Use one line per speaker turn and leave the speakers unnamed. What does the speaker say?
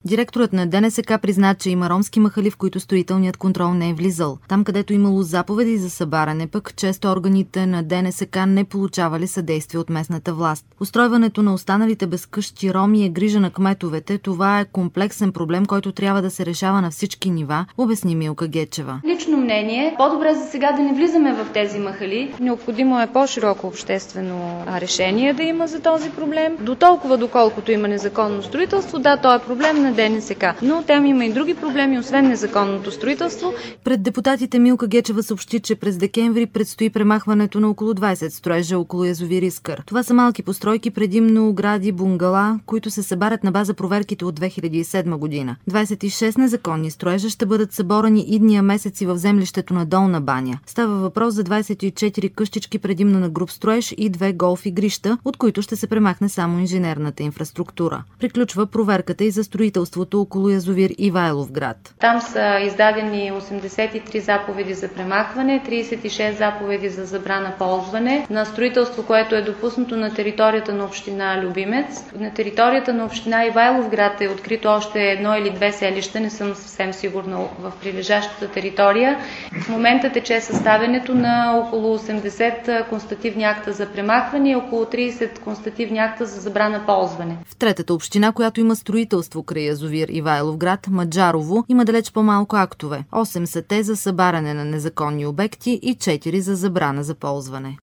Директорът на ДНСК призна, че има ромски махали, в които строителният контрол не е влизал. Там, където имало заповеди за събаряне, пък често органите на ДНСК не получавали съдействие от местната власт. Устройването на останалите безкъщи роми е грижа на кметовете. Това е комплексен проблем, който трябва да се решава на всички нива, обясни Милка Гечева.
Лично мнение, по-добре за сега да не влизаме в тези махали.
Необходимо е по-широко обществено решение да има за този проблем. До толкова, доколкото има незаконно строителство, да, то е проблем на ДНСК. Но там има и други проблеми, освен незаконното строителство.
Пред депутатите Милка Гечева съобщи, че през декември предстои премахването на около 20 строежа около язовир Искър. Това са малки постройки, предимно огради, бунгала, които се събарят на база проверките от 2007 година. 26 незаконни строежа ще бъдат съборани идния месец и в землището на Долна баня. Става въпрос за 24 къщички, предимно на груб строеж и 2 голф игрища, от които ще се премахне само инженерната инфраструктура. Приключва проверката и за строителството около язовир Ивайловград.
Там са издадени 83 заповеди за премахване, 36 заповеди за забрана ползване на строителство, което е допуснато на територията на община Любимец. На територията на община Ивайловград е открито още 1 или 2 селища, не съм съвсем сигурна в прилежащата територия. В момента тече съставянето на около 80 констативни акта за премахване и около 30 констативни акта за забрана ползване.
В третата община, която има строителство край язовир Ивайловград, Маджарово, има далеч по-малко актове. 8 са те за събаряне на незаконни обекти и 4 за забрана за ползване.